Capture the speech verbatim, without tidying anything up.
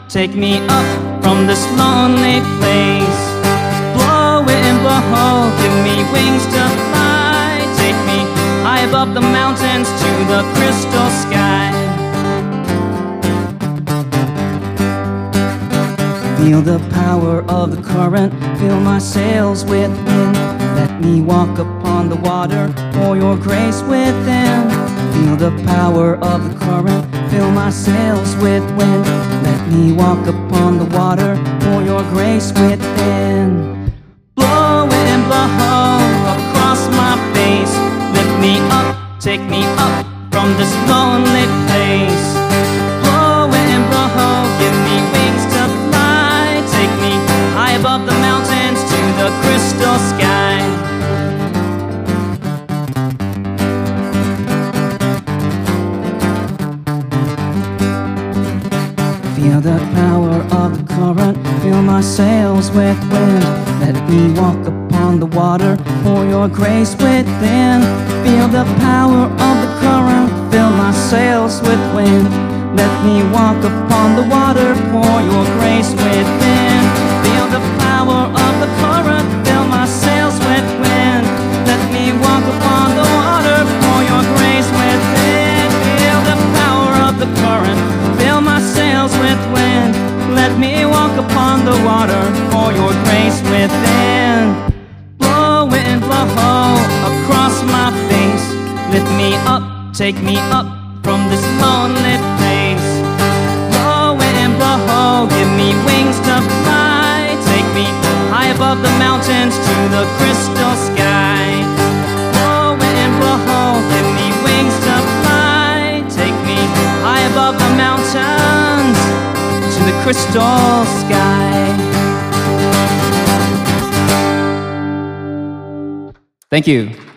take me up from this lonely place. Blow wind, blow, give me wings to fly. Take me high above the mountains to the crystal sky. Feel the power of the current, fill my sails with wind. Let me walk upon the water, pour your grace within. Feel the power of the current, fill my sails with wind. Let me walk upon the water, pour your grace within. Blow wind, blow across my face. Lift me up, take me up from this lonely place. Blow wind, blow, give me wings to fly. Take me high above the mountains to the crystal sky. Feel the power of the current, fill my sails with wind. Let me walk upon the water, pour your grace within. Feel the power of the current, fill my sails with wind. Let me walk upon the water, pour your grace within. Feel the power of the current, fill my sails with wind. Let me walk upon the water, pour your grace within. Feel the power of the current, fill my sails with wind. Let me walk upon the water, pour your grace within. Blow wind, blow across my face. Lift me up, take me up from this lonely place. Blow wind, blow, give me wings to fly. Take me high above the mountains to the crystal sky. Blow wind, blow, give me wings to fly. Take me high above the mountains to the crystal sky. Thank you.